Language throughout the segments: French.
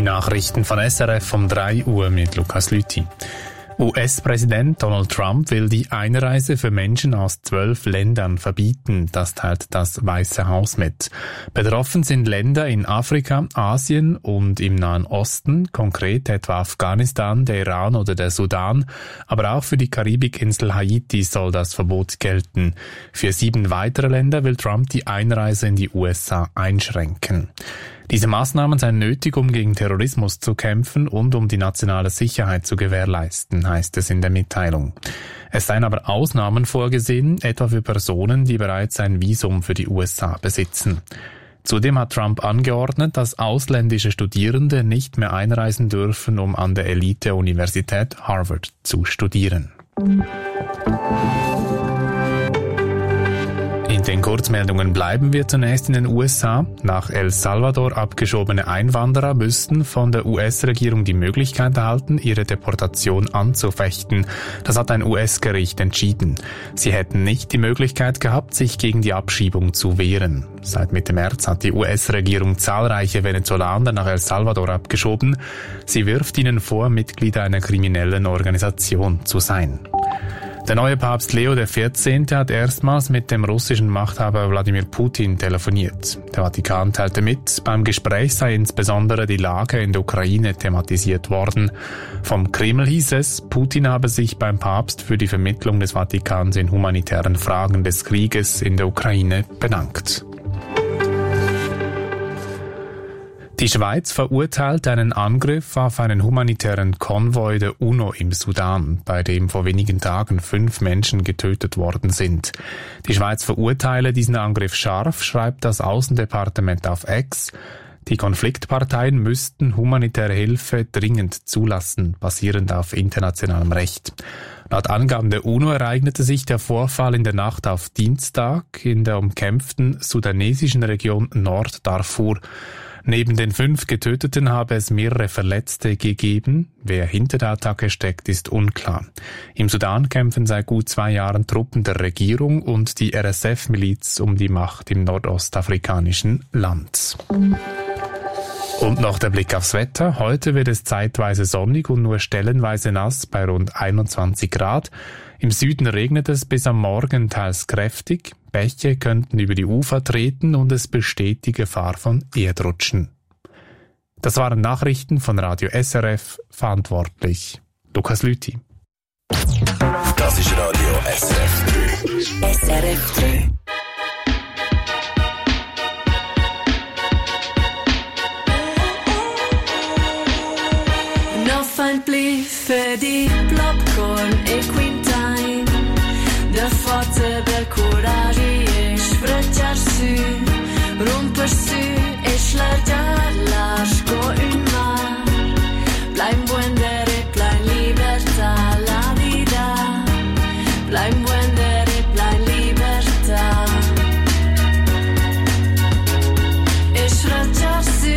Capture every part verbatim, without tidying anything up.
Die Nachrichten von S R F um drei Uhr mit Lukas Lüthi. U S-Präsident Donald Trump will die Einreise für Menschen aus zwölf Ländern verbieten. Das teilt das Weiße Haus mit. Betroffen sind Länder in Afrika, Asien und im Nahen Osten, konkret etwa Afghanistan, der Iran oder der Sudan. Aber auch für die Karibikinsel Haiti soll das Verbot gelten. Für sieben weitere Länder will Trump die Einreise in die U S A einschränken. Diese Maßnahmen seien nötig, um gegen Terrorismus zu kämpfen und um die nationale Sicherheit zu gewährleisten, heißt es in der Mitteilung. Es seien aber Ausnahmen vorgesehen, etwa für Personen, die bereits ein Visum für die U S A besitzen. Zudem hat Trump angeordnet, dass ausländische Studierende nicht mehr einreisen dürfen, um an der Elite-Universität Harvard zu studieren. In den Kurzmeldungen bleiben wir zunächst in den U S A. Nach El Salvador abgeschobene Einwanderer müssten von der U S-Regierung die Möglichkeit erhalten, ihre Deportation anzufechten. Das hat ein U S-Gericht entschieden. Sie hätten nicht die Möglichkeit gehabt, sich gegen die Abschiebung zu wehren. Seit Mitte März hat die U S-Regierung zahlreiche Venezolaner nach El Salvador abgeschoben. Sie wirft ihnen vor, Mitglieder einer kriminellen Organisation zu sein. Der neue Papst Leo der vierzehnte hat erstmals mit dem russischen Machthaber Wladimir Putin telefoniert. Der Vatikan teilte mit, beim Gespräch sei insbesondere die Lage in der Ukraine thematisiert worden. Vom Kreml hieß es, Putin habe sich beim Papst für die Vermittlung des Vatikans in humanitären Fragen des Krieges in der Ukraine bedankt. Die Schweiz verurteilt einen Angriff auf einen humanitären Konvoi der UNO im Sudan, bei dem vor wenigen Tagen fünf Menschen getötet worden sind. Die Schweiz verurteile diesen Angriff scharf, schreibt das Außendepartement auf X. Die Konfliktparteien müssten humanitäre Hilfe dringend zulassen, basierend auf internationalem Recht. Laut Angaben der UNO ereignete sich der Vorfall in der Nacht auf Dienstag in der umkämpften sudanesischen Region Nord-Darfur. Neben den fünf Getöteten habe es mehrere Verletzte gegeben. Wer hinter der Attacke steckt, ist unklar. Im Sudan kämpfen seit gut zwei Jahren Truppen der Regierung und die R S F-Miliz um die Macht im nordostafrikanischen Land. Und noch der Blick aufs Wetter. Heute wird es zeitweise sonnig und nur stellenweise nass bei rund einundzwanzig Grad. Im Süden regnet es bis am Morgen teils kräftig. Bäche könnten über die Ufer treten und es besteht die Gefahr von Erdrutschen. Das waren Nachrichten von Radio S R F, verantwortlich Lukas Lüthi. Das ist Radio S R F drei. S R F drei. Offentlig för di popcorn e quintain. De forță de curaj ești frăcear-su, rumpăr-su, ești lărgear lași co un mar. Plein buendere, plein libertà, la vida. Plein buendere, plein libertà. Ești frăcear-su,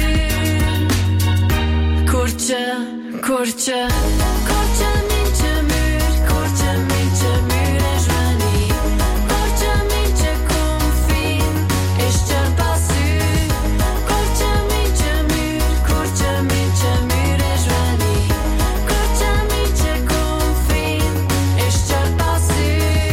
curce, curce, curce mince mur, curce mince mur ești veni. Curce mince cum fin, ești cel pasu. Curce mince mur, curce mince mur ești veni. Curce mince cum fin, ești cel pasu.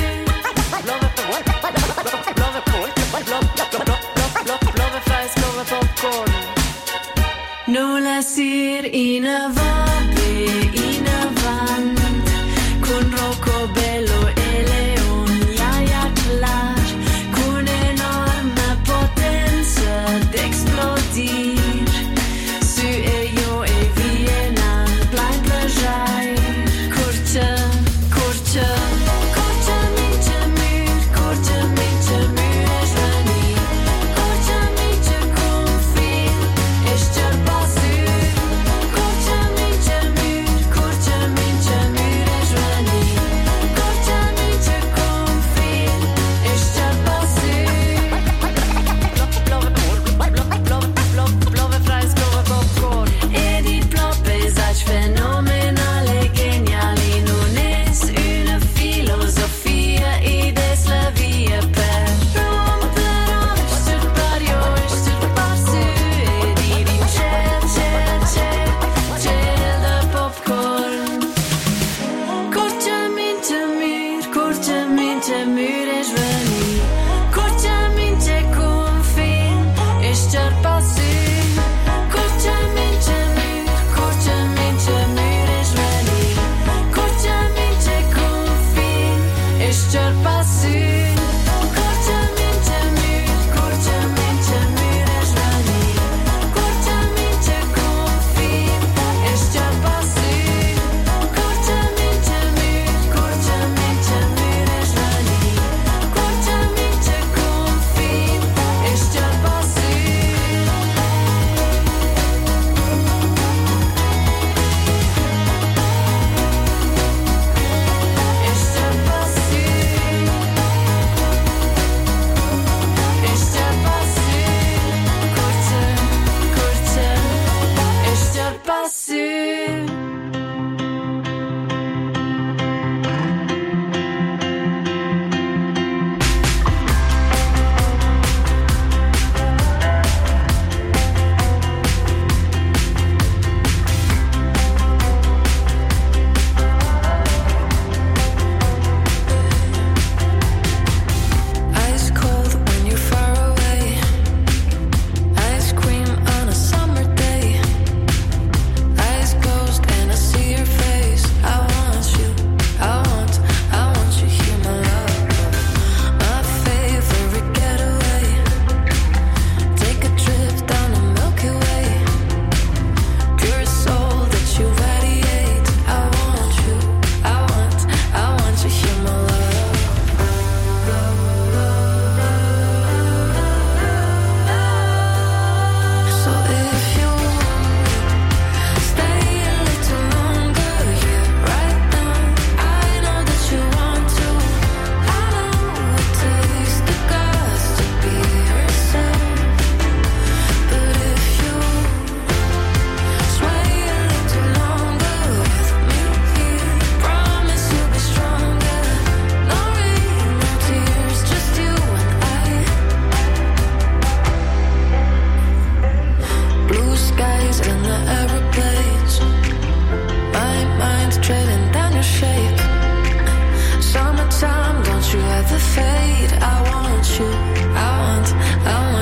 Love fries, love popcorn. Nu lasir in avanti, in avanti, con Rocobello e Leon, Jaja clar, con enorme potenza d'explodir. Su e io e Vienna, plein plăjai, curce, curce, curce mince mur, curce mince mur ești veni. Curce mince cum fin, ești cel pasu. Curce mince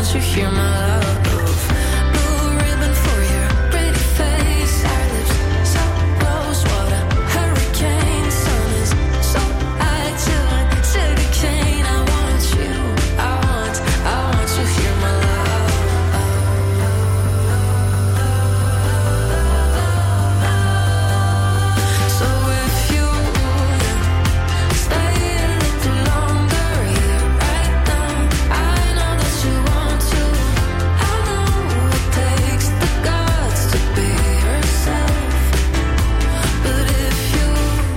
want you here, my love. Blue ribbon for your pretty face. Our lips so close, what a hurricane. Sun is so high, chillin', sugar cane. I want you, I want, I want you here, my love. So if you stay a little longer here right now, I know that you want to. I know it takes the guts to be yourself. But if you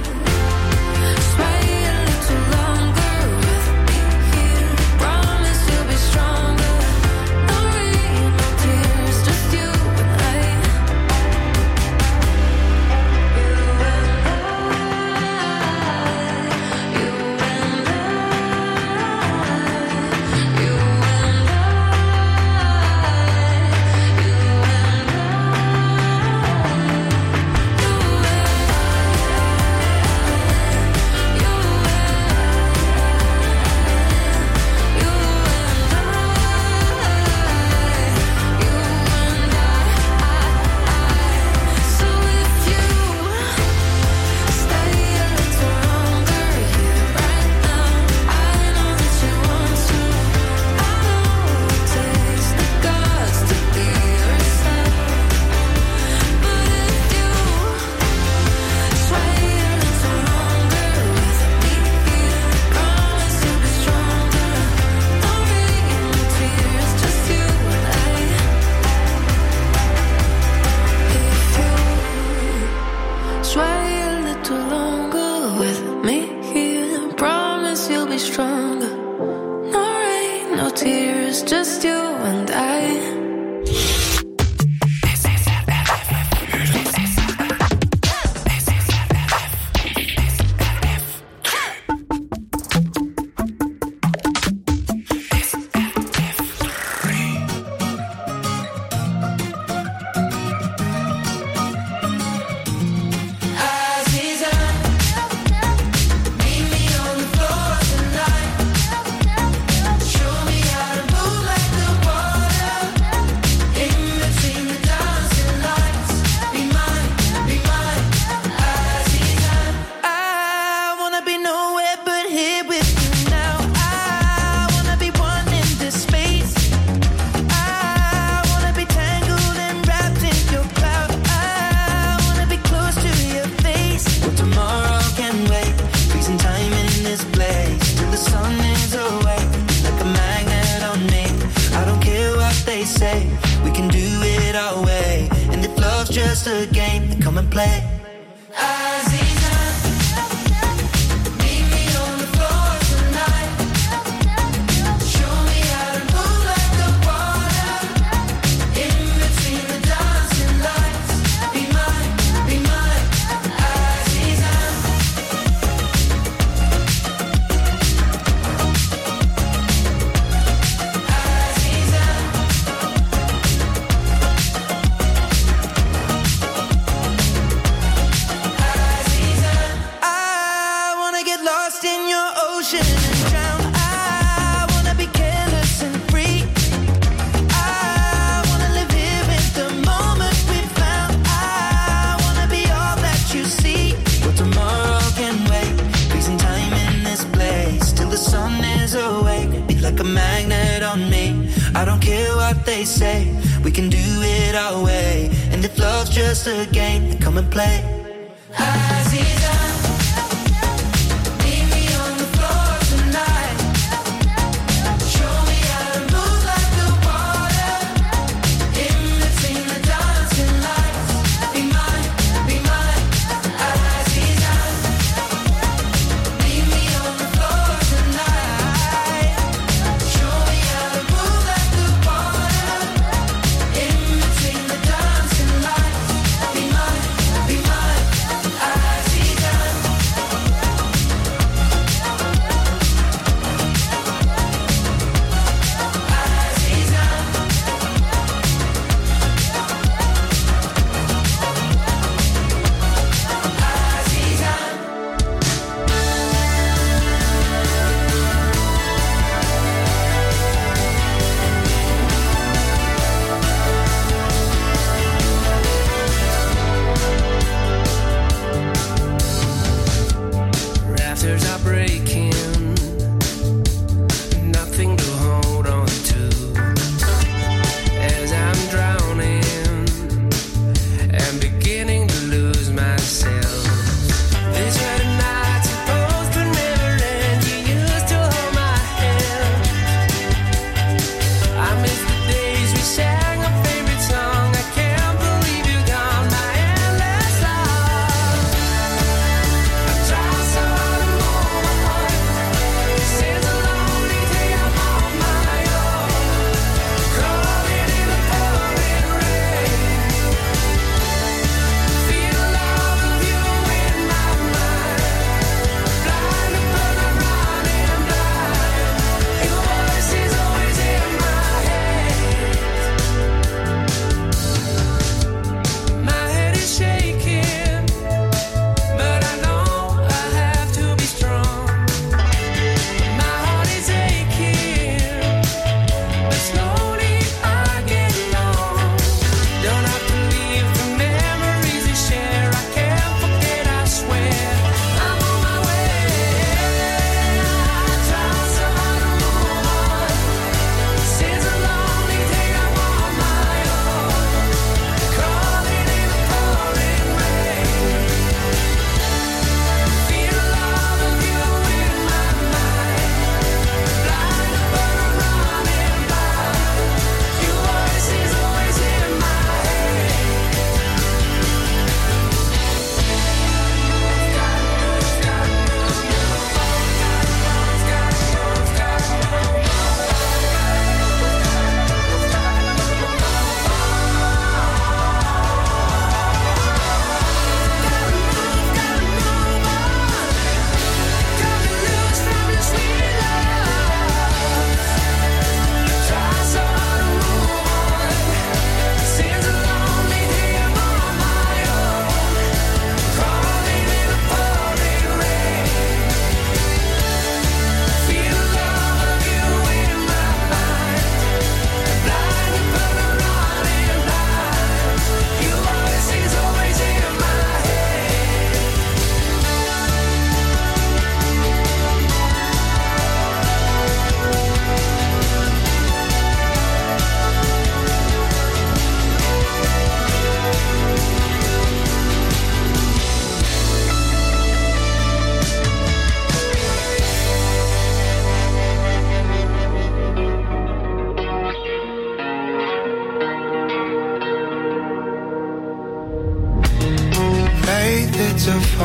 stay a little longer with me here, promise you'll be stronger. No rain, no tears, just you and I. So if you stay a little longer here right now, I know that you want to. I know it takes the guts to be yourself. But if you sway a little longer with me here, promise you'll be stronger. No rain, no tears, just you and I. If you sway a little longer with me here, promise you'll be stronger. No rain, no tears, just you and I. I wanna be nowhere but here with you now. I wanna be one in this space. I wanna be tangled and wrapped in your cloud. I wanna be close to your face. Well, tomorrow can wait. Freezing time in this place till the sun is away. Like a magnet on me. I don't care what they say. We can do it our way. And if love's just a game, then come and play. I wanna get lost in your ocean and drown. I wanna be careless and free. I wanna live here in the moment we found. I wanna be all that you see. Well, tomorrow can wait. Freezing time in this place till the sun is awake. Be like a magnet on me. I don't care what they say. We can do it our way. And if love's just a game, then come and play. Be mine, be mine, I see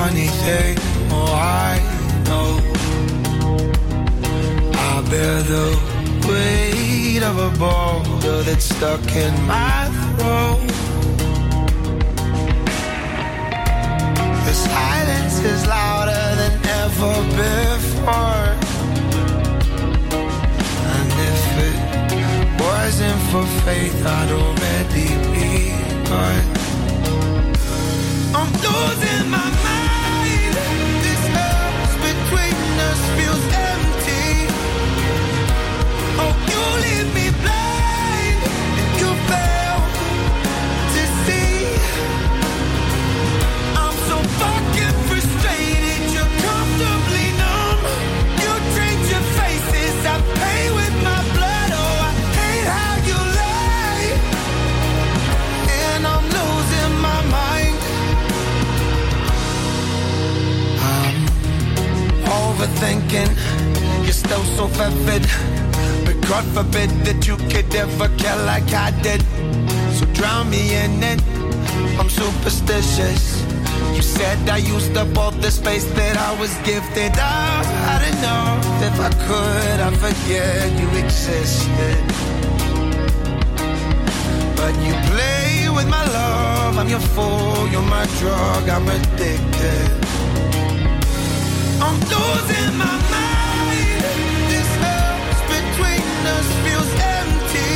funny thing, oh I know I bear the weight of a boulder that's stuck in my throat. The silence is louder than ever before, and if it wasn't for faith I'd already be gone. I'm losing my mind. This earth between us feels empty. Oh, you leave me blind. You fail to see. I'm so fucking frustrated. You're comfortably numb. You trade your faces. I pay with my blood. Oh, I hate how you lie. And I'm losing my mind. Overthinking, you're still so vivid, but God forbid that you could ever care like I did. So drown me in it, I'm superstitious. You said I used up all the space that I was gifted. Oh, I don't know if I could, I forget you existed. But you play with my love, I'm your fool, you're my drug, I'm addicted. I'm losing my mind. This house between us feels empty.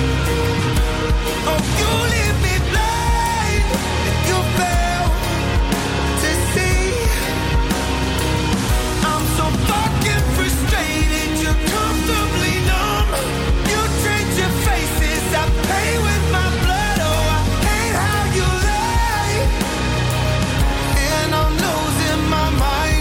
Oh, you leave me blind. You fail to see. I'm so fucking frustrated. You're comfortably numb. You trade your faces. I pay with my blood. Oh, I hate how you lie. And I'm losing my mind.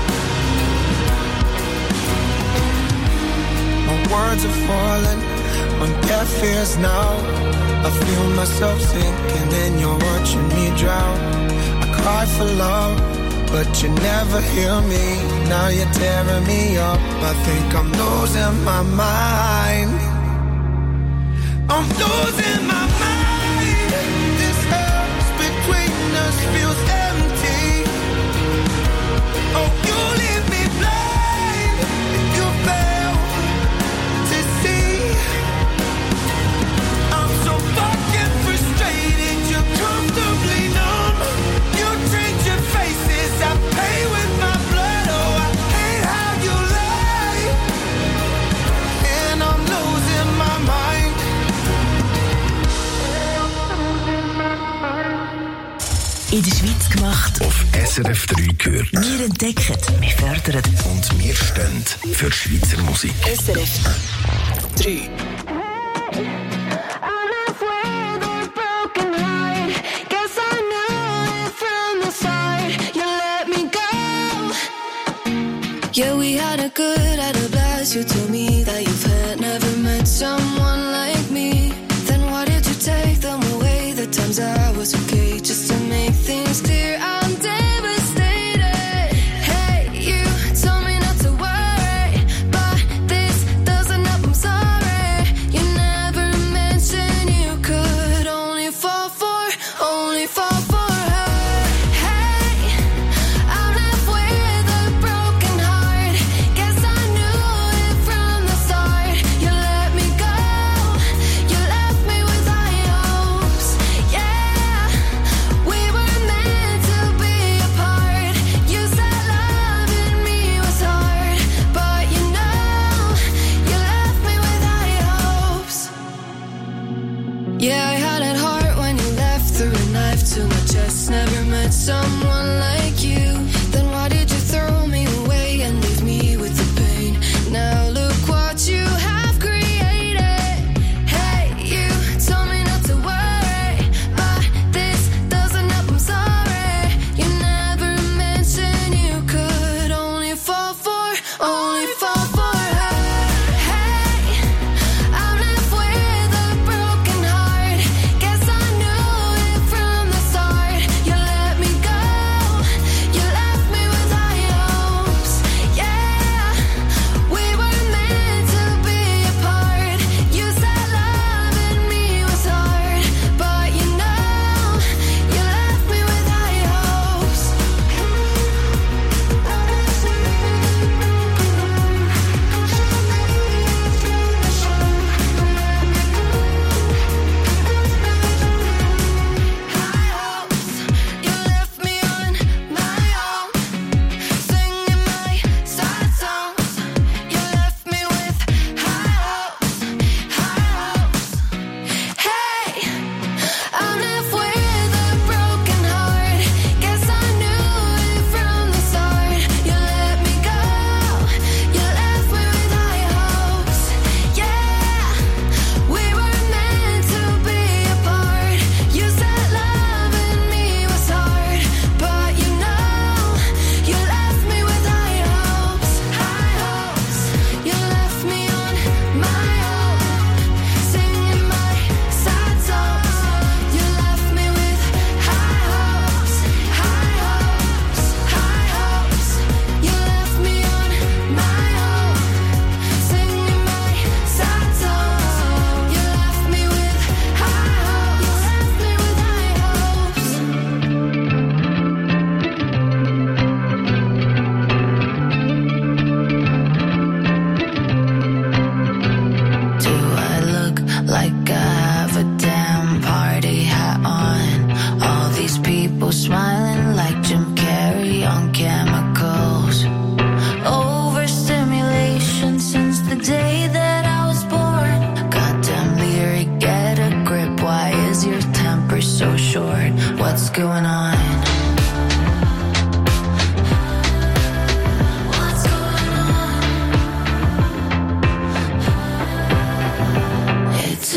Words are falling on deaf ears now. I feel myself sinking and you're watching me drown. I cry for love, but you never hear me. Now you're tearing me up. I think I'm losing my mind. I'm losing my mind. This house between us feels empty. Oh, you leave me blind. You fail. Fucking frustrated, you're comfortably numb. You drink your faces, I pay with my blood. Oh, I hate how you lie. And I'm losing my mind. In der Schweiz gemacht. Auf S R F drei gehört. Wir entdecken, wir fördern und wir stehen für Schweizer Musik. S R F drei. Yeah, we had a good, had a blast. You told me that you've had never met someone like me. Then why did you take them away? The times I was okay, just to make things clear. I'm devastated. Hey, you told me not to worry, but this doesn't help. I'm sorry. You never mentioned you could only fall for, only fall for. Someone like you, then why did you throw me away and leave me with the pain? Now look what you have created. Hey, you told me not to worry, but this doesn't help. I'm sorry. You never mentioned you could only fall for, only fall for her. Hey, I'm left with a broken heart. Guess I knew it from the start. You let me go.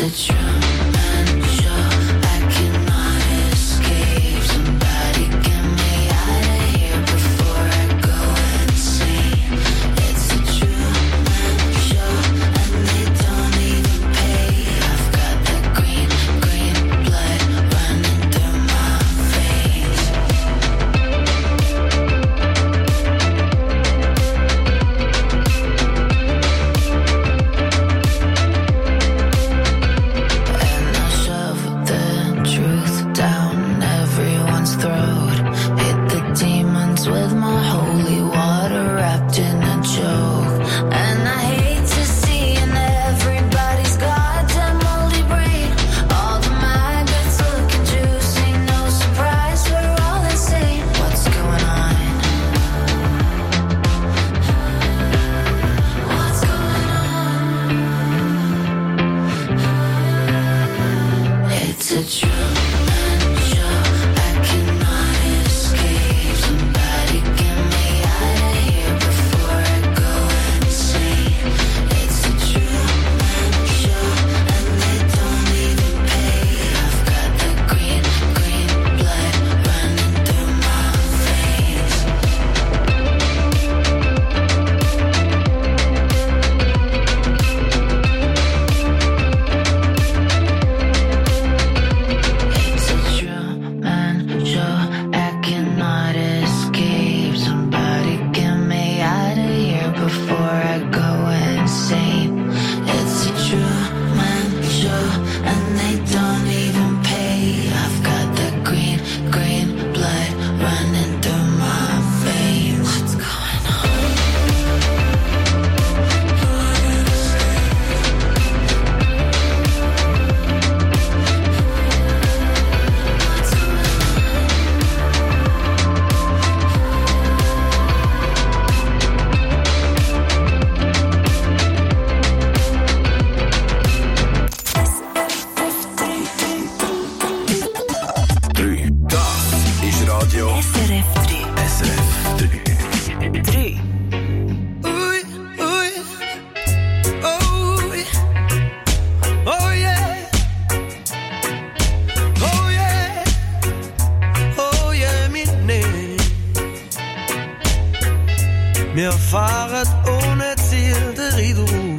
Wir fahren ohne Ziel der Riederruf.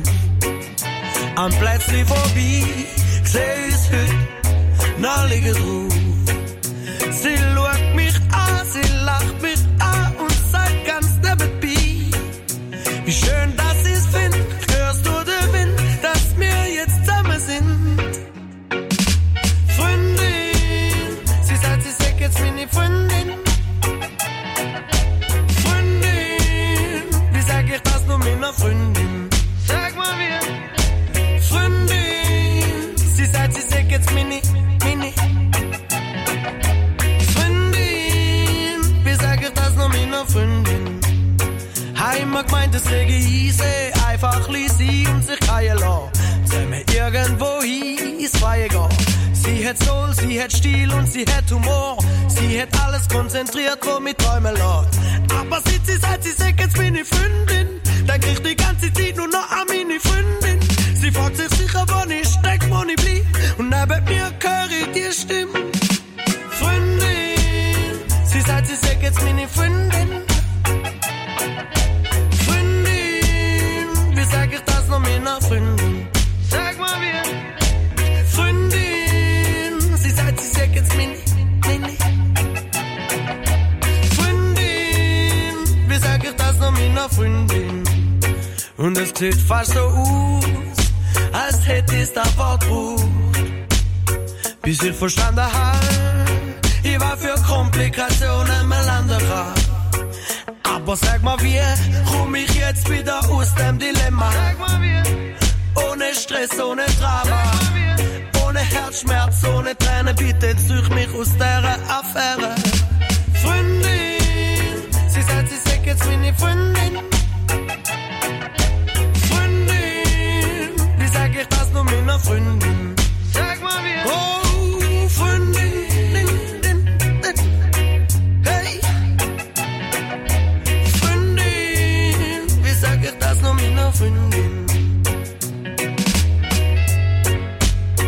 Am Plätzli vorbei, seh uns heute, na liege drauf. Sie schaut mich an, sie lacht mich an und sagt ganz nebenbei, wie schön, dass sie's findet. Hörst du den Wind, dass wir jetzt zusammen sind? Freundin, sie sagt, sie sagt jetzt meine Freundin. Meiner Freundin, sag mal wie. Freundin, sie sagt, sie sagt jetzt Mini, Mini. Freundin, wie sag ich das noch meiner Freundin? Heimat meint es rege easy, einfach ließ sie und sich heilen lassen. Sollen wir irgendwo hin, ins Freie gehen. Sie hat Soul, sie hat Stil und sie hat Humor. Sie hat alles konzentriert, wo mit träumen lässt. Aber sie, sie sagt, sie sagt jetzt meine Freundin. Dann krieg ich die ganze Zeit nur noch an meine Freundin. Sie fragt sich sicher, wo ich steck, wo ich blieb. Und neben mir höre ich die Stimme. Freundin, sie sagt, sie sagt jetzt meine Freundin. Freundin, wie sag ich das noch meiner Freundin? Sag mal wie. Freundin, sie sagt, sie sagt jetzt meine, meine. Freundin, wie sag ich das noch meiner Freundin? Und es sieht fast so aus, als hätte ich's davor gebraucht. Bis ich verstanden hab, ich war für Komplikationen mal anderer. Aber sag mal wie, komm ich jetzt wieder aus dem Dilemma? Sag mal wie, ohne Stress, ohne Drama, ohne Herzschmerz, ohne Tränen, bitte züch mich aus dieser Affäre. Freundin, sie sagt, sie sagt jetzt meine Freundin. Sag ich das nur meiner Freundin? Sag mal wie. Oh, Freundin, din, din, din. Hey. Freundin, wie sag ich das nur meiner Freundin?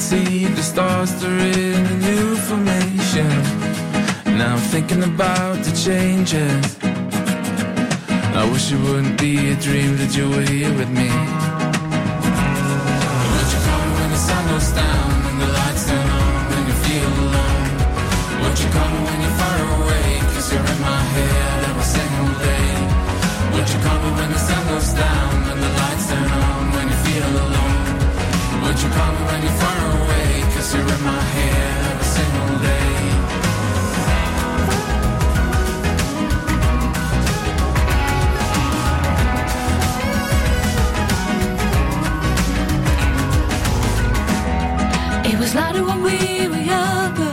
see the stars, they're in a new formation. Now I'm thinking about the changes. I wish it wouldn't be a dream that you were here with me. Would you call me when the sun goes down and the lights turn on when you feel alone? Would you call me when you're far away, cause you're in my head every single day? Would you call me when the sun goes down and the lights turn on when you feel alone? Would you call me when you're far away, cause you're in my head every single day? It was lighter when we were younger.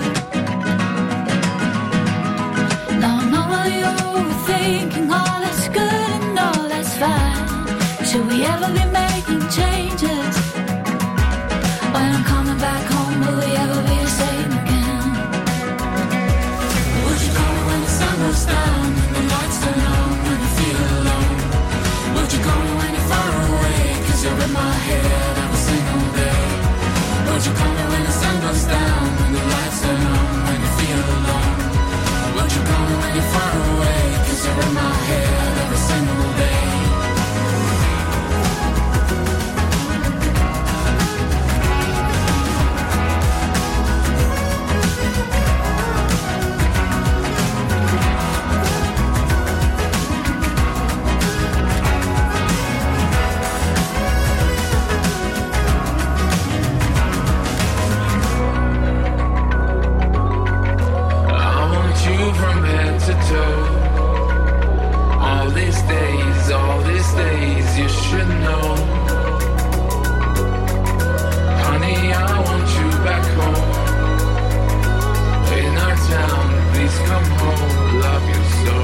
Now I'm not really overthinking. All that's good and all that's fine. Should we ever be making changes? When I'm coming back home, will we ever be the same again? Would you call me when the sun goes down and the lights turn on when you feel alone? Would you call me when you're far away, cause you're in my head every single day? Would you call me when the sun goes down and the lights turn on when you feel alone? Would you call me when you're far away, cause you're in my head every single day? From head to toe, all these days, all these days, you should know. Honey, I want you back home, in our town, please come home, love you so.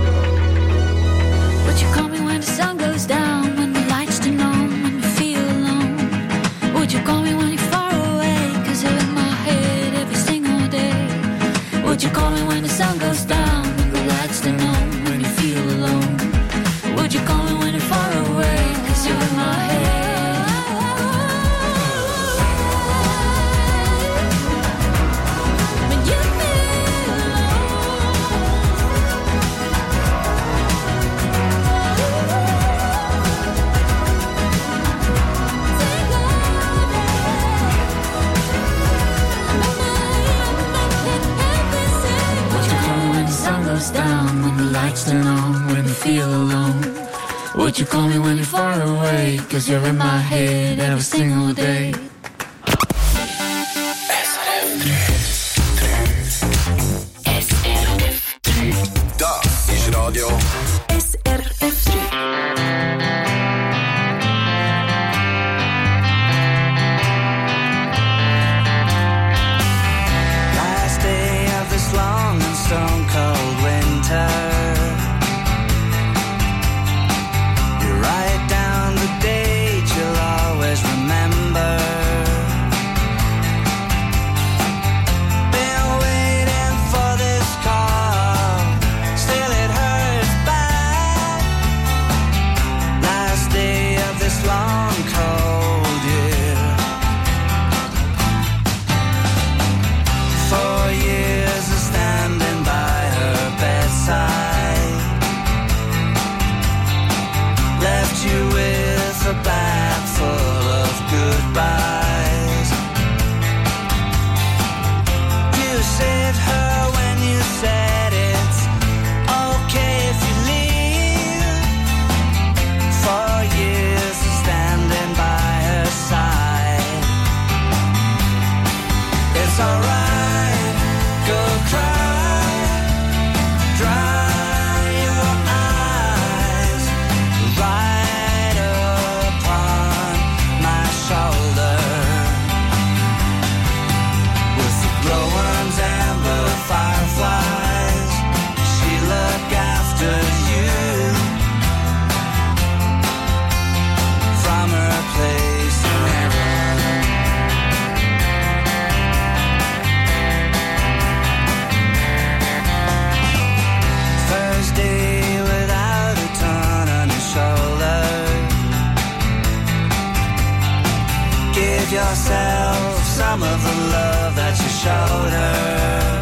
Would you call me when the sun goes down, when the lights turn on, when you feel alone? Would you call me when you're far away, cause you're in my head every single day? Would you call me when the sun goes down and the lights turn on when you feel alone? Would you call me when you're far away, cause you're in my head? When you feel down when the lights turn on when you feel alone? Would you call me when you're far away, cause you're in my head every single day? Das ist Radio S R F drie. Last day of this long and stone cold winter. You write down the date you'll always remember. Been waiting for this call, still it hurts bad. Last day of this long cold year. Four years of standing by her bedside, left you with a bag full of goodbyes. You saved her when you said it's okay if you leave. Four years of standing by her side. It's alright, go cry, dry your eyes, right upon my shoulder. With the glowworms and the fireflies, she look after you from her place in heaven. Thursday without a ton on your shoulder. Give yourself some of the love that you showed her.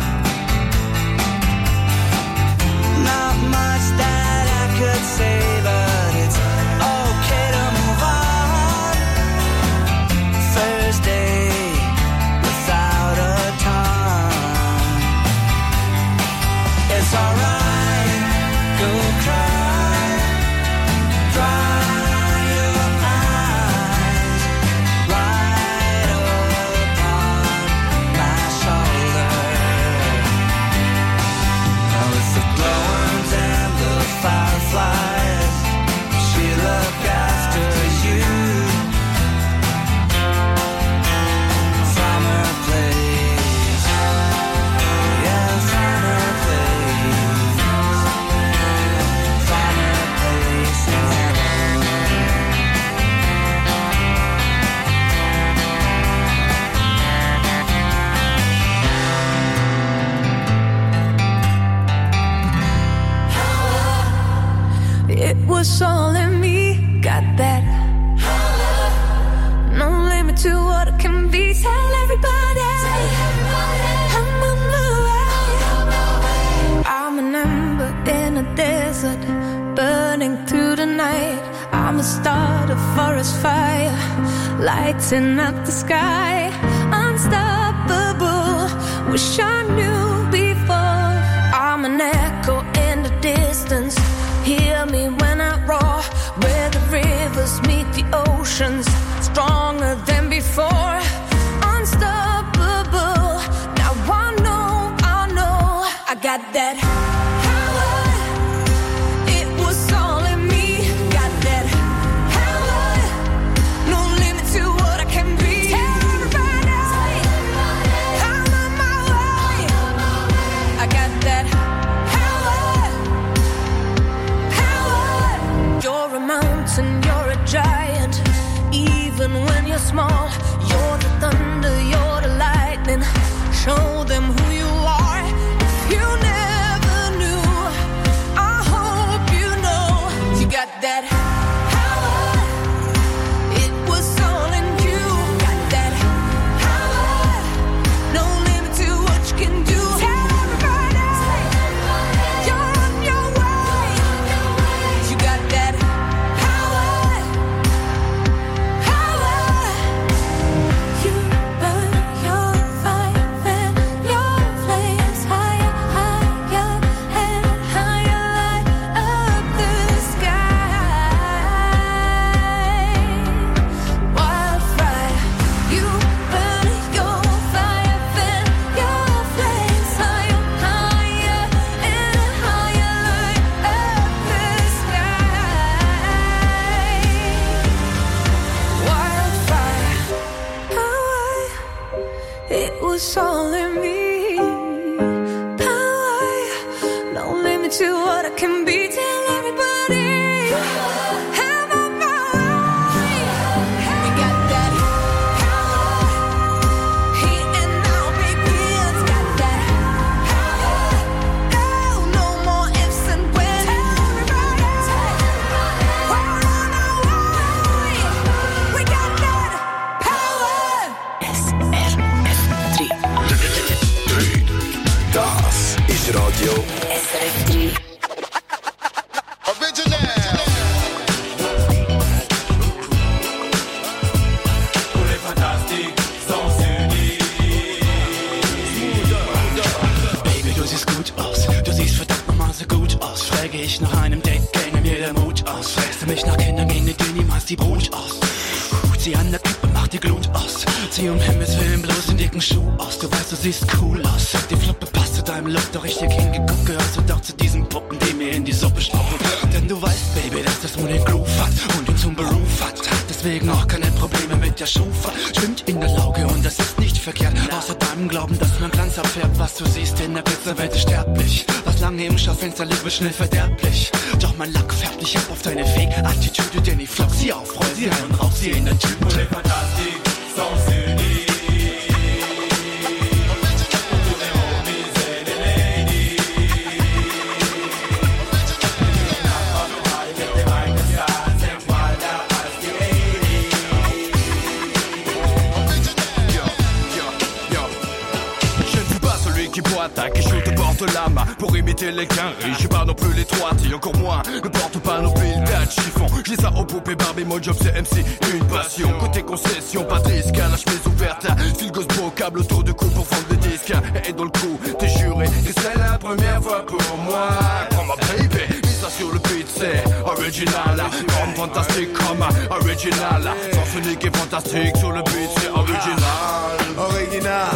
Not much that I could say, but it's okay to move on. Thursday without a tongue. It's alright, go cry, dry your eyes, right upon my shoulder. With the glowworms and the fireflies, she look after you from her place. Yeah, from her place. From her place in heaven. It was all in me, got that. No limit to what I can be. Tell everybody, I'm on my way. I'm an ember in a desert, burning through the night. I'm a start, a forest fire, lighting up the sky. Unstoppable, wish I knew before. I'm an echo in the distance. Hear me when I roar, where the rivers meet the oceans, stronger than before. Unstoppable, now I know, I know, I got that power. It was all in me, got that power. No limit to what I can be. Tell everybody, I'm on my way. I got that power. You're a mountain, you're a giant. Even when you're small, you're the thunder, you're the lightning. Show them who you are. If you never knew, I hope you know. You got that power. It was all in you. Got that power. No limit to what you can do. Tell everybody, you're on your way. You got that power, power. You burn your fire and your flames higher, higher and higher, light up the sky. Wildfire, you burn your fire and your flames higher, higher and higher, light up the sky. Wildfire, power, it was all in me. Power, no limit to what I can be. Tell everybody, I'm on my way. You got that power, here and now, baby, it's got that power. Oh, no more ifs and buts. Tell everybody, we're on our way. We got that power. S R F drie. Das ist Radio S R F drie. Baby, du siehst gut aus. Du siehst verdammt nochmal so gut aus. Frage ich nach einem Date, ginge mir der Mut aus. Fragst du mich nach Kindern, ginge dir niemals die Brut aus. Huch, zieh an der Kippe, mach die Glut aus. Zieh um Himmels Willen bloß den dicken Schuh aus. Du weißt, du siehst cool aus. Die Fluppe passt zu deinem Look, doch richtig hingeguckt. Gehörst du doch zu diesen Puppen, die mir in die Suppe spucken. Denn du weißt, Baby, dass das Mund den Groove hat und ihn zum Beruf hat. Deswegen auch keine Probleme mit der Schufa. Schwimmt in der Lauge und das ist nicht verkehrt. Außer deinem Glauben, dass mein Glanz abfärbt. Was du siehst in der Pizzawelt ist sterblich. Was lange im Schaufenster liegt, wird schnell verderblich. Doch mein Lack färbt dich ab auf deine Fake-Attitüde. Denn ich flock sie auf, roll sie rein und rauch sie in der Tüte. Fantastique, sans unis. porte lame pour imiter les quinries. Je suis pas non plus les trois, et encore moins ne porte pas nos piles de chiffon. J'ai ça aux poupées Barbie, mon job c'est M C, une passion. Côté concession, pas de risque, la chemise ouverte. Fil gosse beau, câble autour du cou pour vendre des disques. Et dans le coup, t'es juré que c'est la première fois pour moi. Comme ma baby, mise ça sur le beat, c'est original. Comme fantastique, comme original. Symphonique et fantastique sur le beat, c'est original. Original.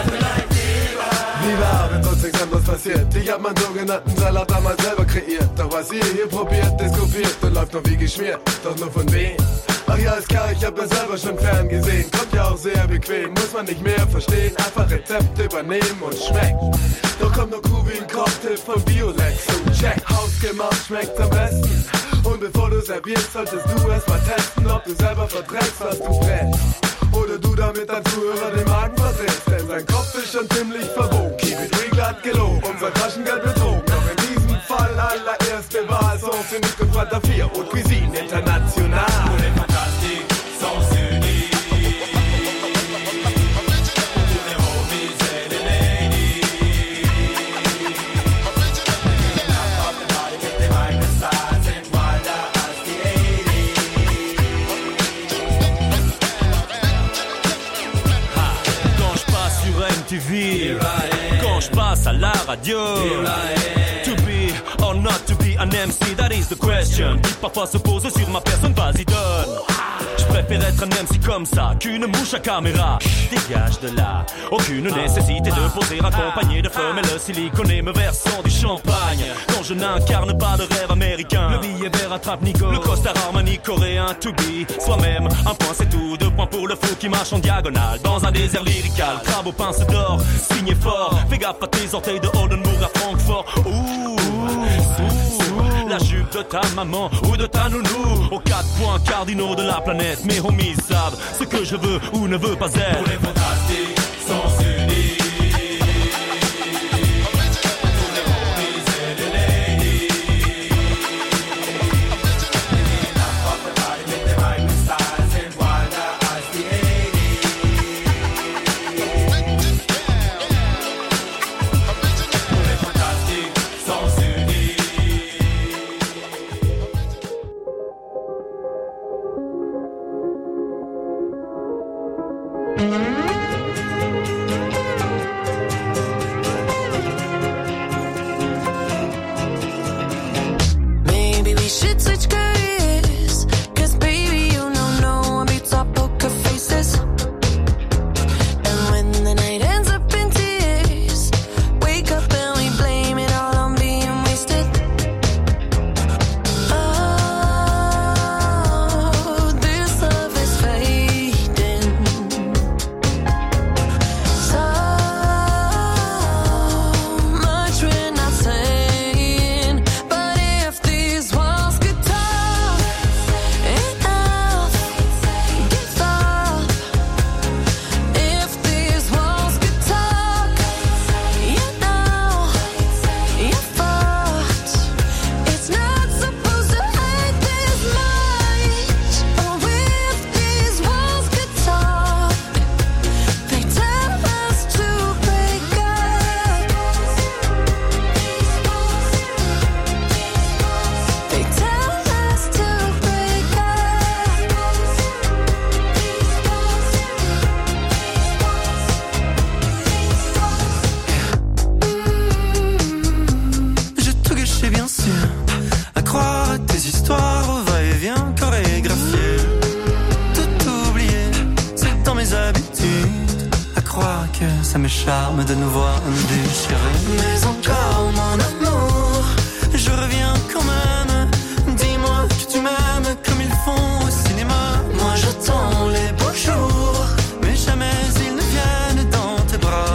Viva, wenn sonst nichts anderes passiert. Ich hab meinen sogenannten Salat damals selber kreiert. Doch was ihr hier probiert, ist kopiert und läuft noch wie geschmiert. Doch nur von wem? Ach ja, ist klar, ich hab ja selber schon fern gesehen. Kommt ja auch sehr bequem, muss man nicht mehr verstehen. Einfach Rezept übernehmen und schmeckt. Doch kommt noch cool wie ein Cocktail von Biolex. So check, hausgemacht schmeckt's am besten. Und bevor du servierst, solltest du erst mal testen, ob du selber verträgst, was du brennst. Oder du damit dein Zuhörer den Magen versetzt. Denn sein Kopf ist schon ziemlich verbogen. Keep it real, glatt gelogen, unser Taschengeld betrogen. Doch in diesem Fall allererste Wahl. Songs sind nicht gefragt dafür. Haute Cuisine international. Quand je passe à la radio, to be or not to be an M C, that is the question. Qui parfois se pose sur ma personne, vas-y donne. Je préfère être un M C comme ça qu'une mouche à caméra. Dégage de là, aucune nécessité de poser accompagné de feu. Mais le siliconé me versant du champagne. Quand je n'incarne pas de rêve américain, le billet vert attrape Nico, le costard Armani coréen. To be soi-même, un point c'est tout. Deux points pour le fou qui marche en diagonale dans un désert lyrical. Crabe aux pinces d'or, signé fort. Fais gaffe à tes orteils de Oldenburg à Francfort. Ouh, ouh, la jupe de ta maman ou de ta nounou. Aux quatre points cardinaux de la planète. Mes homies savent ce que je veux ou ne veux pas être. Pour les fantastiques, sans unis. ça me charme de nous voir déchirés. Mais encore mon amour, je reviens quand même. Dis-moi que tu m'aimes comme ils font au cinéma. Moi j'attends les beaux jours, mais jamais ils ne viennent dans tes bras.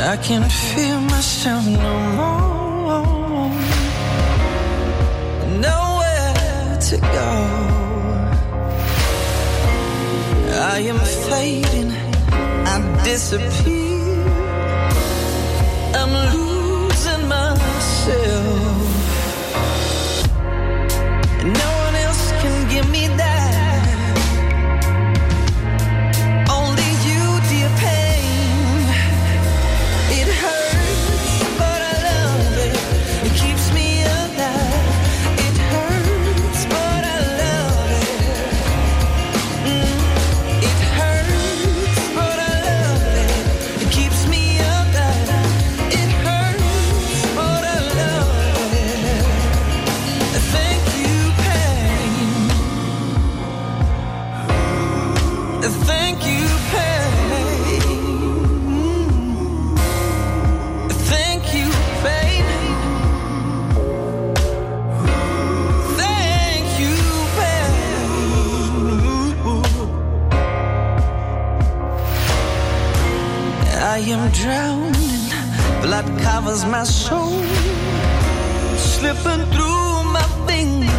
I can't feel myself no more. Nowhere to go. I am fading, I disappear. I'm losing myself. No one else can give me that. Only you, dear pain. It hurts, but I love it. It keeps me alive. It hurts, but I love it. Mm. It hurts, but I love it. It keeps me alive. It hurts, but I love it. Thank you, pain. Thank you, pain. Thank you, pain. Thank you, pain. I am drowning, blood covers my soul, slipping through my fingers.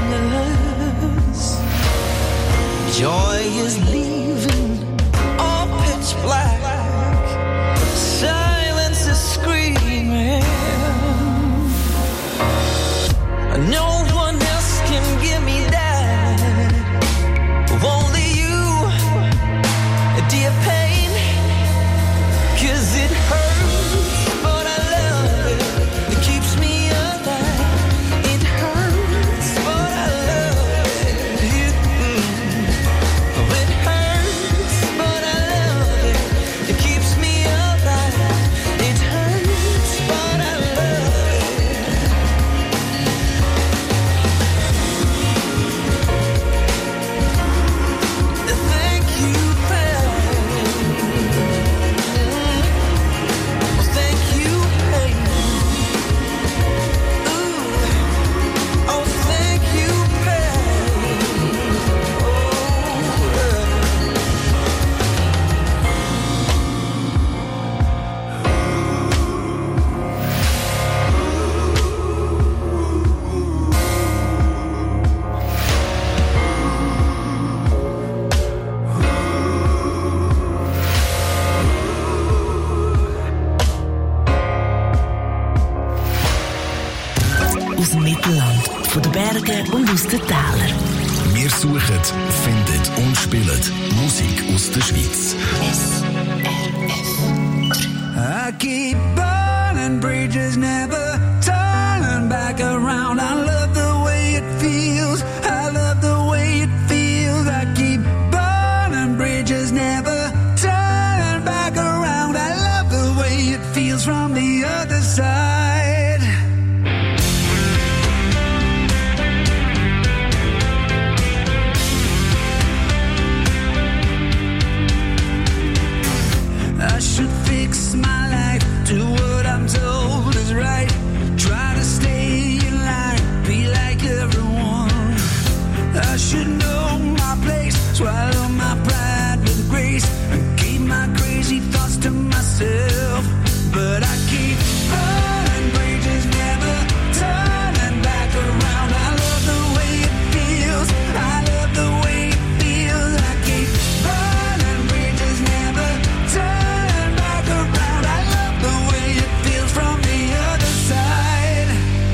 Joy is leaving, all pitch black. Silence is screaming. No one else can give me that. Only you, dear pain. 'Cause it hurts, but I love it. It keeps me alive. It hurts, but I love it. It, mm. It hurts, but I love it. It keeps me alive. It hurts, but I love it. Thank you, pain. Thank you, pain. Ooh. Oh, thank you, pain. Aus dem Mittelland, von den Bergen und aus den Tälern. Wir suchen, finden und spielen Musik aus der Schweiz. I keep burning bridges, never turning back around. I love the way it feels. I love the way it feels. I keep burning bridges, never turning back around. I love the way it feels from the other side. I should fix my life, do what I'm told is right. Try to stay in line, be like everyone. I should know my place, swallow my pride with grace, and keep my crazy thoughts to myself. But I keep burning bridges, never turning back around. I love the way it feels, I love the way it feels. I keep burning bridges, never turning back around. I love the way it feels from the other side.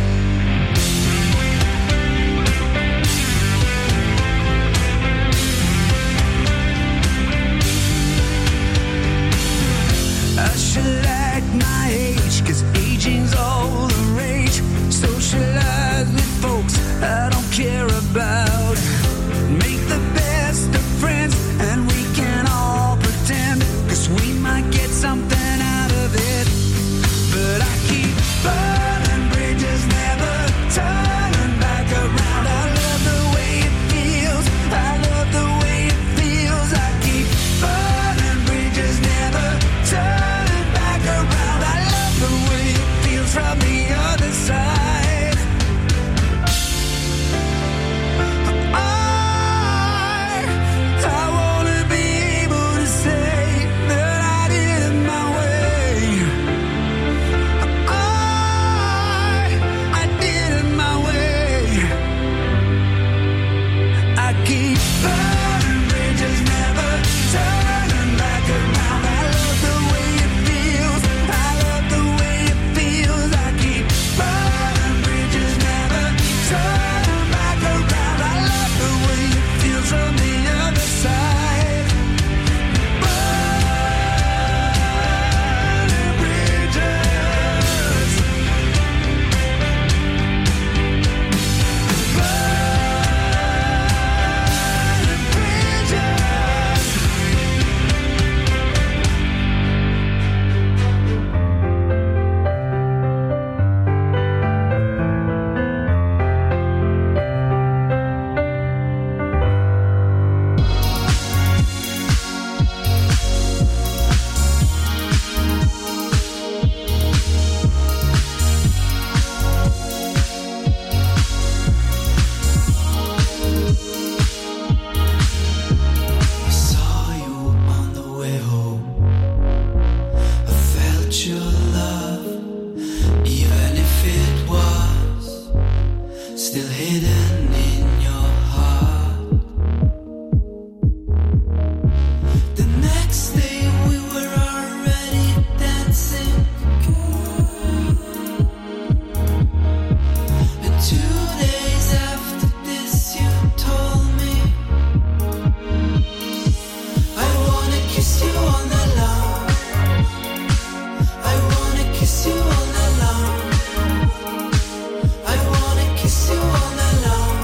I should act my age, 'cause aging's all the rage. Socialize with folks I don't care about. Make the best of friends and we can all pretend, 'cause we might get something out of it. But I keep burning bridges, never turning back around. I love the way it feels, I love the way it feels. I keep burning bridges, never turning back around. I love the way it feels from want your love, even if it was still hidden in your heart. The next day we were already dancing, and two days after this you told me I wanna kiss you all night long. I wanna kiss you all night long. I wanna kiss you all night long.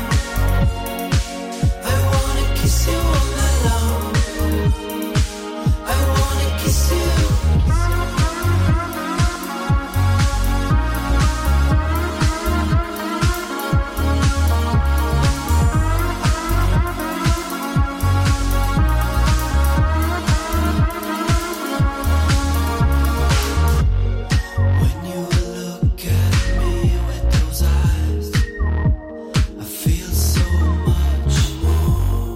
I wanna kiss you all night long. I wanna kiss you. When you look at me with those eyes, I feel so much more.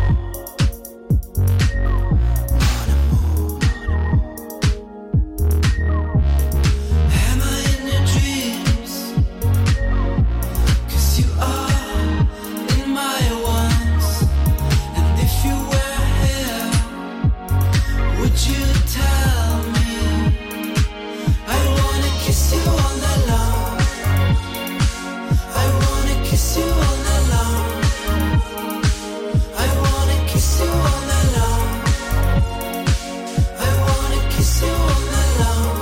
Am I in your dreams? 'Cause you are in my ones. And if you were here, would you tell me? I wanna kiss you all night long. I wanna kiss you all night long. I wanna kiss you all night long. I wanna kiss you all night long.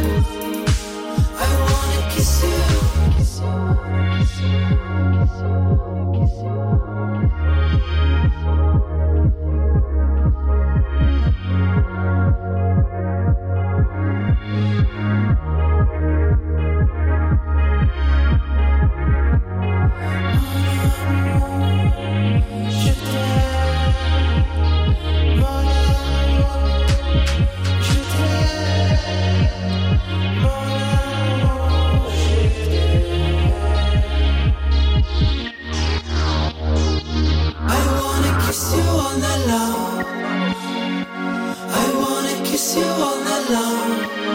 I wanna kiss you. Kiss you, kiss you, kiss you, Je t'aime, mon amour. Je t'aime, mon amour. Je t'aime. I wanna kiss you all night long. I wanna kiss you all night long.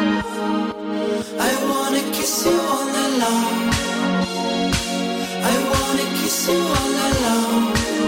I wanna kiss you all night long. I wanna kiss you all night long.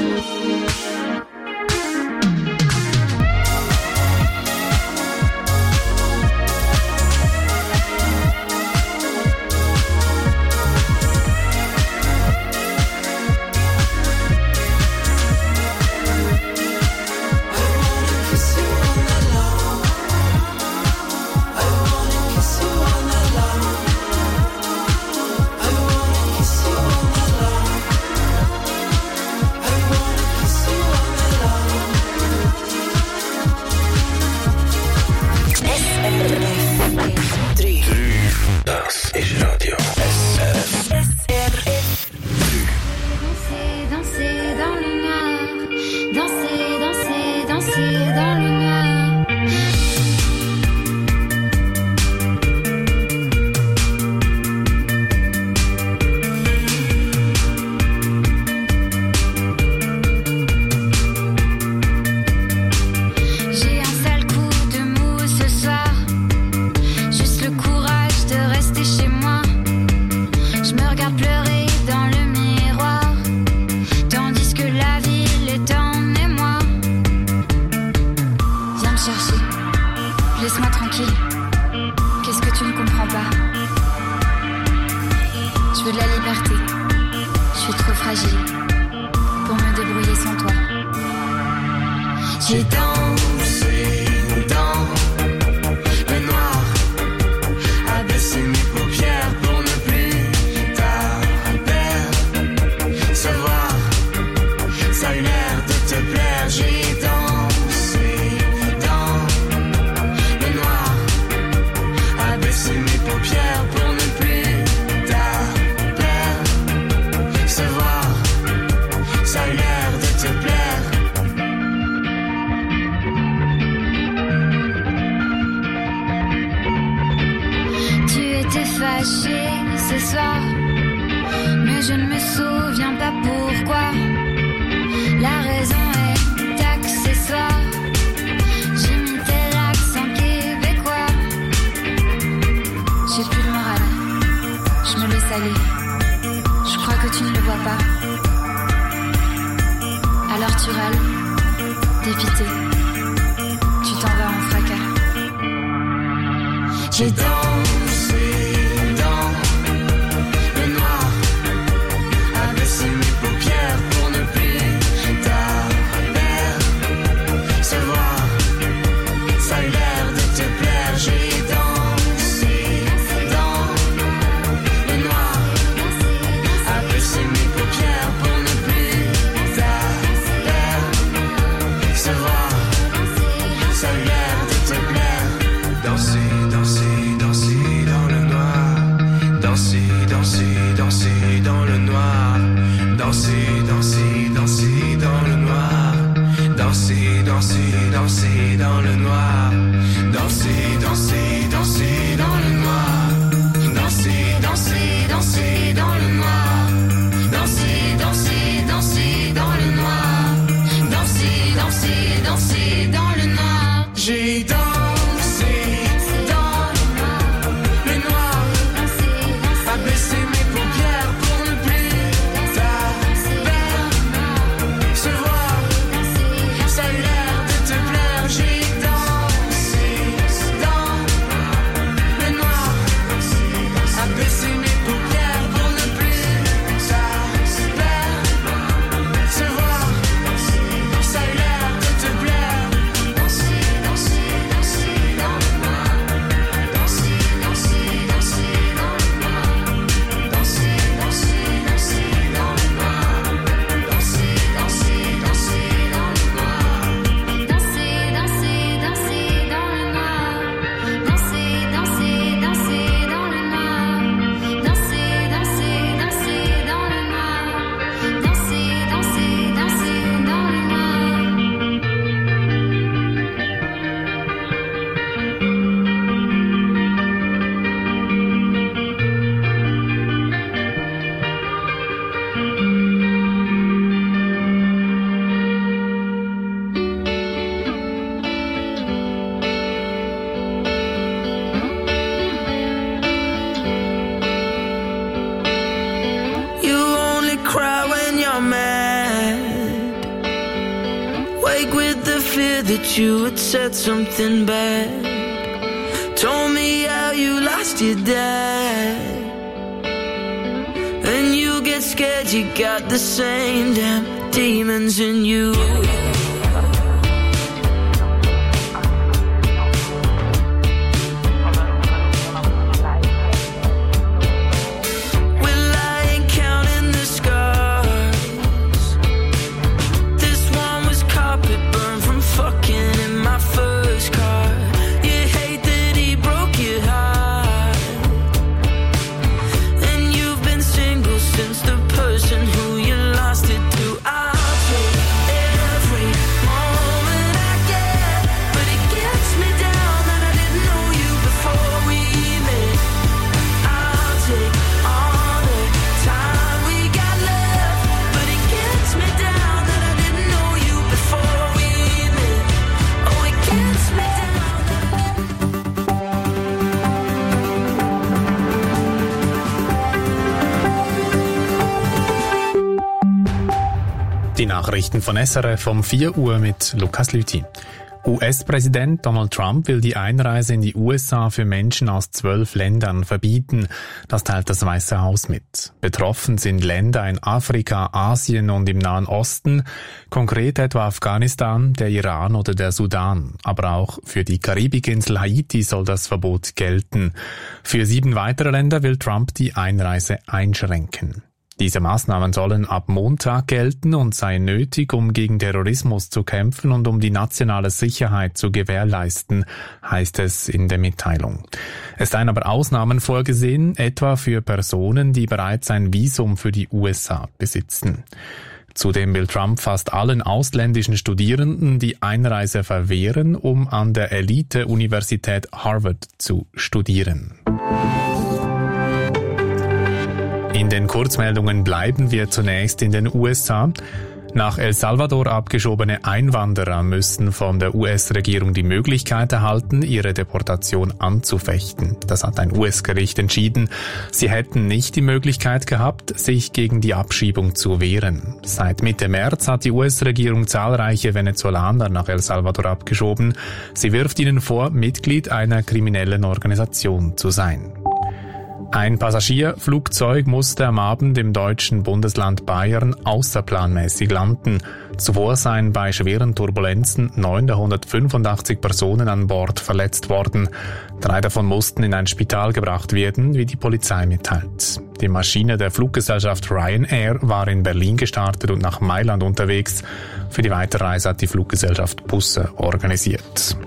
Das ist Radio S R F. Danser, danser dans le noir. Danser, danser, danser dans le noir. J'ai un sale coup de mou ce soir. Juste le courage de rester chez moi. Je me regarde pleurer dans le miroir, tandis que la ville est en émoi. Viens me chercher, laisse-moi tranquille. Qu'est-ce que tu ne comprends pas? Je veux de la liberté. Je suis trop fragile pour me débrouiller sans toi. J'ai dansé dans le noir, abaissé mes paupières pour ne plus t'apercevoir. Ça a eu l'air de te plaire. J'ai dansé dans le noir, abaissé mes paupières pour ne plus t'apercevoir. Ça a eu l'air de te plaire. Tu étais fâché ce soir, mais je ne me souviens pas pourquoi. La raison est accessoire. J'imitais l'accent québécois. installé. Je crois que tu ne le vois pas. Alors tu râles, dépité. Tu t'en vas en fracas. J'ai dansé dans le noir, abaissé mes paupières pour ne plus t'apercevoir. Ça a eu l'air de te plaire. J'ai dansé dans le noir, abaissé mes paupières pour ne plus t'apercevoir. Ça a eu l'air de te plaire. Danser, danser, danser dans le noir. Danser, danser, danser dans le noir. Danser, danser, danser dans le noir. Danser, danser, danser dans le noir. Danser, danser, danser dans le noir. Danser, danser, danser dans le noir. Danser, danser, danser dans le noir. Danser, danser, danser dans le noir. J'ai dansé dans le noir, abaissé mes paupières pour ne plus t'apercevoir. Ça a eu l'air de te plaire. J'ai dansé dans le noir, abaissé mes paupières pour ne plus t'apercevoir. Ça a eu l'air de te plaire. Danser, danser, danser dans le noir. Danser, danser, danser dans le noir. Danser, danser, danser dans le noir. Danser, danser, danser dans le noir. Danser, danser, danser dans le noir. Danser, danser, danser dans le noir. Danser, danser, danser dans le noir. Danser, danser, danser dans le noir. You only cry when you're mad. Wake with the fear that you had said something bad. Told me how you lost your dad. And you get scared, you got the same damn demons in you. Well, I ain't counting the scars. This one was carpet burn from fucking in my first car. You hate that he broke your heart. And you've been single since the person who you lost it to. I'll take every moment I get, but it gets me down that I didn't know you before we met. I'll take all the time we got left, but it gets me down that I didn't know you before we met. Oh, it gets me Die Nachrichten von S R F um vier Uhr mit Lukas Lüthi. U S-Präsident Donald Trump will die Einreise in die U S A für Menschen aus zwölf Ländern verbieten. Das teilt das Weiße Haus mit. Betroffen sind Länder in Afrika, Asien und im Nahen Osten, konkret etwa Afghanistan, der Iran oder der Sudan. Aber auch für die Karibikinsel Haiti soll das Verbot gelten. Für sieben weitere Länder will Trump die Einreise einschränken. Diese Maßnahmen sollen ab Montag gelten und seien nötig, um gegen Terrorismus zu kämpfen und um die nationale Sicherheit zu gewährleisten, heißt es in der Mitteilung. Es seien aber Ausnahmen vorgesehen, etwa für Personen, die bereits ein Visum für die U S A besitzen. Zudem will Trump fast allen ausländischen Studierenden die Einreise verwehren, um an der Elite-Universität Harvard zu studieren. In den Kurzmeldungen bleiben wir zunächst in den U S A. Nach El Salvador abgeschobene Einwanderer müssen von der U S-Regierung die Möglichkeit erhalten, ihre Deportation anzufechten. Das hat ein U S-Gericht entschieden. Sie hätten nicht die Möglichkeit gehabt, sich gegen die Abschiebung zu wehren. Seit Mitte März hat die U S-Regierung zahlreiche Venezolaner nach El Salvador abgeschoben. Sie wirft ihnen vor, Mitglied einer kriminellen Organisation zu sein. Ein Passagierflugzeug musste am Abend im deutschen Bundesland Bayern außerplanmäßig landen. Zuvor seien bei schweren Turbulenzen neun der hundertfünfundachtzig Personen an Bord verletzt worden. Drei davon mussten in ein Spital gebracht werden, wie die Polizei mitteilt. Die Maschine der Fluggesellschaft Ryanair war in Berlin gestartet und nach Mailand unterwegs. Für die Weiterreise hat die Fluggesellschaft Busse organisiert.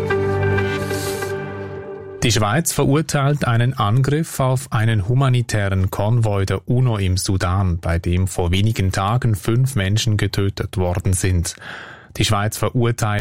Die Schweiz verurteilt einen Angriff auf einen humanitären Konvoi der UNO im Sudan, bei dem vor wenigen Tagen fünf Menschen getötet worden sind. Die Schweiz verurteilt